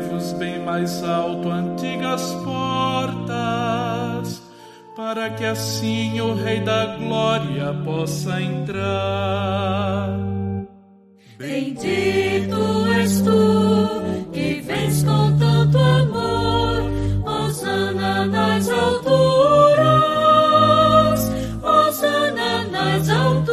Erguei-vos bem mais alto, antigas portas, para que assim o Rei da Glória possa entrar. Bendito és tu, que vens com tanto amor, hosana nas alturas, hosana nas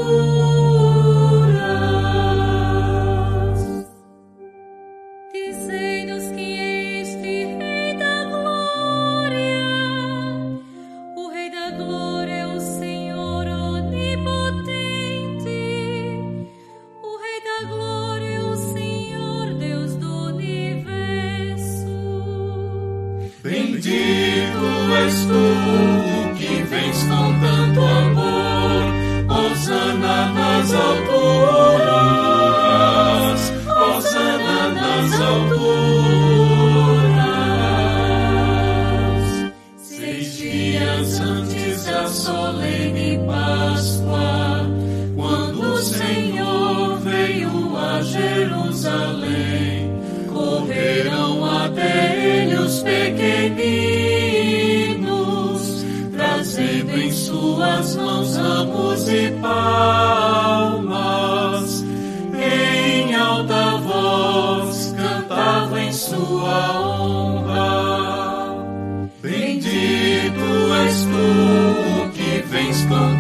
alturas. Dizei-nos que este Rei da Glória, o Rei da Glória é o Senhor onipotente, o Rei da Glória é o Senhor Deus do universo. Bendito és tu, que vens com tanto amor, hosana nas alturas, hosana nas alturas. 6 dias antes da solene Páscoa, quando o Senhor veio a Jerusalém, correram até ele os pequeninos, trazendo em suas mãos ramos e palmas. Em alta voz cantavam em sua honra. Bendito és tu, que vens com